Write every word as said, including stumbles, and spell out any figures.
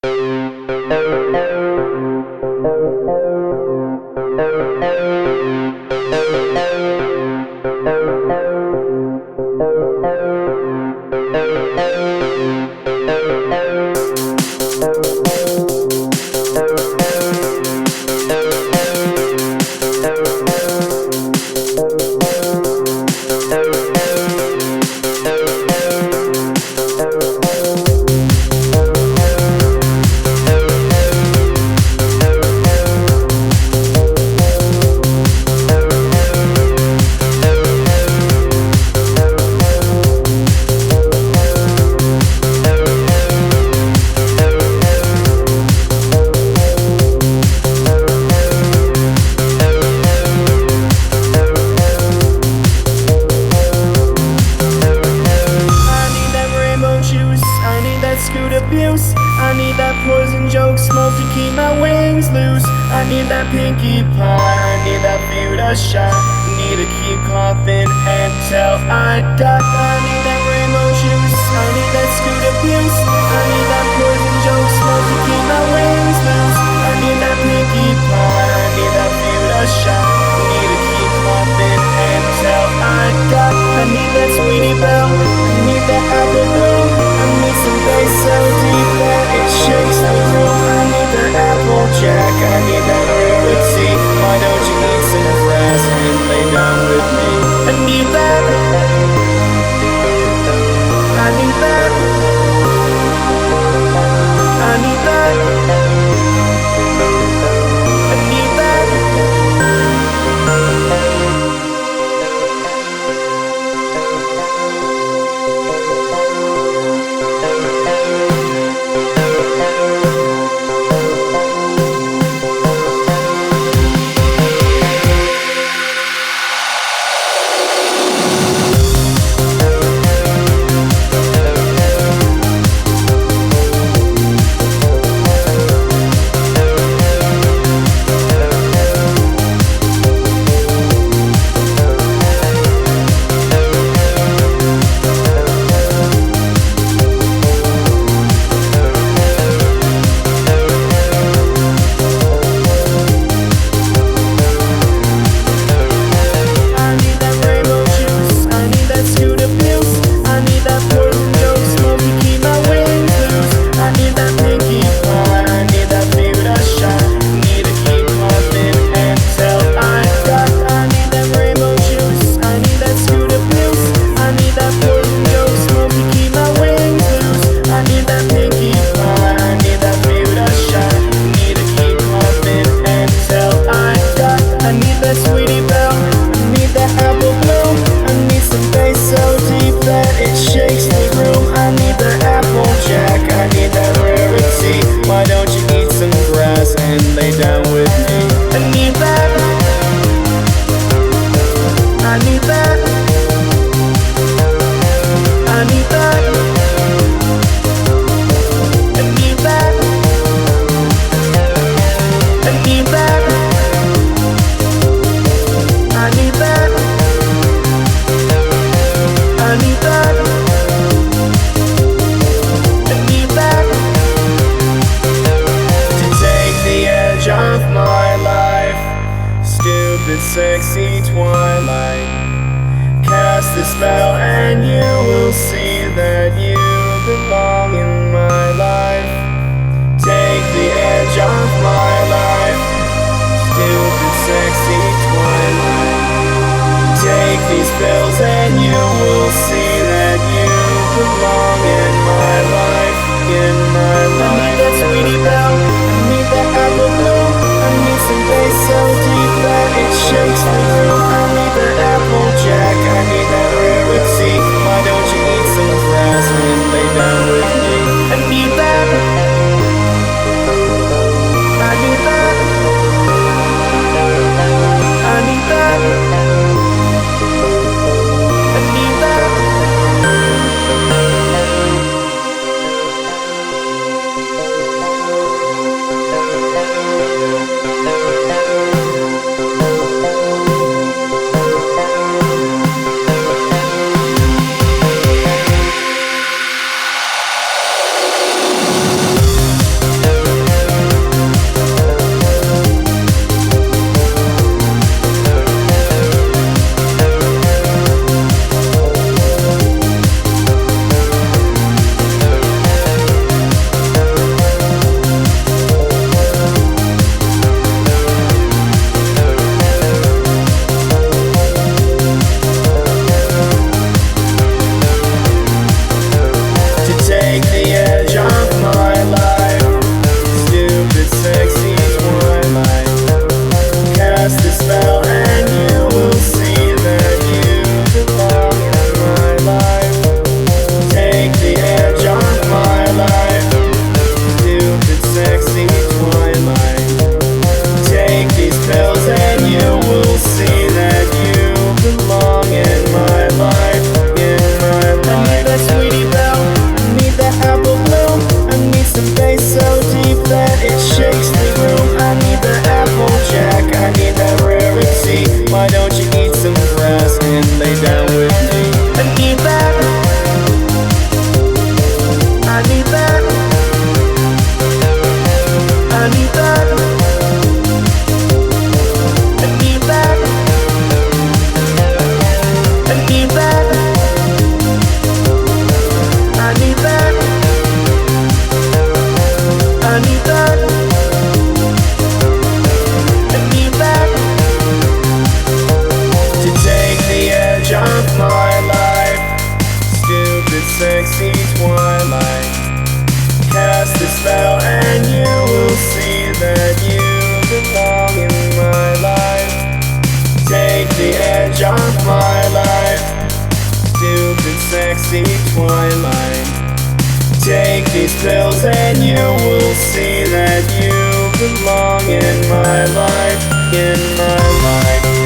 Abuse. I need that poison joke smoke to keep my wings loose. I need that pinkie pie, I need that view to shine. Need to keep coughing until I die. I need that rainbow juice, I need that scoot abuse. I need that poison joke smoke to keep my wings loose. I need that pinkie pie, I need that view to shine. Need to keep coughing until I die. I need that sweetie belle, I need that apple bloom. I need some bass so deep that it shakes the room. I need that Applejack, I need that rarity. Why don't you eat some grass and lay down with me? I need that, I need that, I need that, I need that. Sexy twilight, cast the spell and you will see that you belong in my life. Take the edge off my life, stupid sexy twilight. Take these pills and you will see that you belong in my life, in my life. I need that sweetie belle, I need that apple bloom. I need some bass so deep that it shakes the room. I need that Applejack, I need that rarity. Why don't you eat some grass? sexy twilight. Take these pills and you will see that you belong in my life, in my life.